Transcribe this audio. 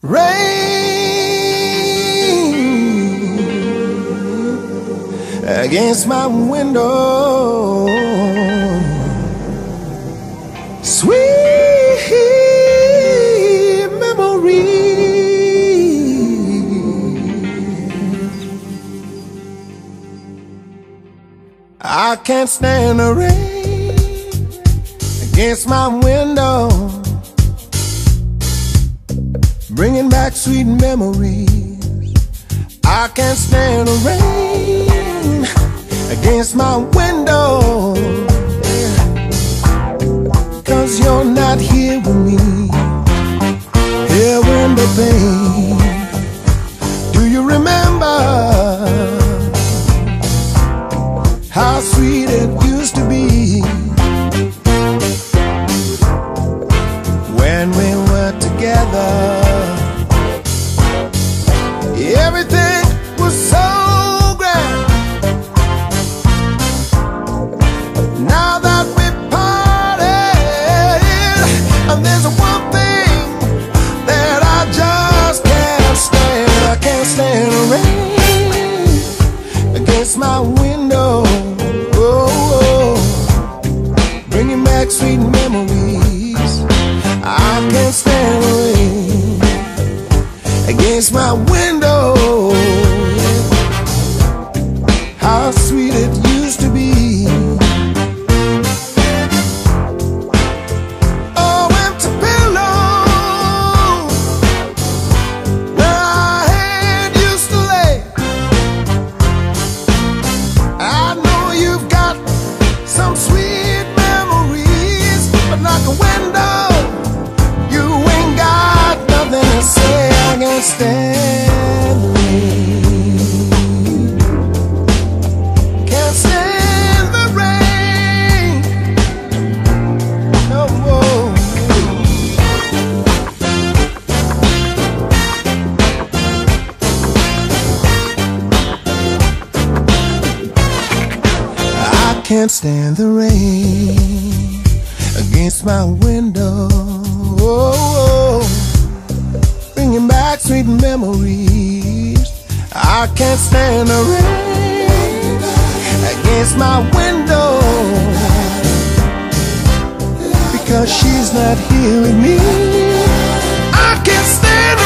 Rain against my window, sweet memory. I can't stand the rain against my window, bringing back sweet memories. I can't stand the rain against my window, 'cause you're not here with me, here in the pain. Do you remember how sweet it used to be when we were together? Everything was so grand. Now that we parted, and there's one thing that I just can't stand. I can't stand the rain against my window, bringing back sweet memories. I can't stand the rain against my window, how sweet it used to be. Oh, empty pillow where our head used to lay. I know you've got some sweet memories, but like a window, you ain't got nothing to say. I can't stand the rain, can't stand the rain no more. I can't stand the rain against my window, bringing back sweet memories. I can't stand the rain against my window, because she's not here with me. I can't stand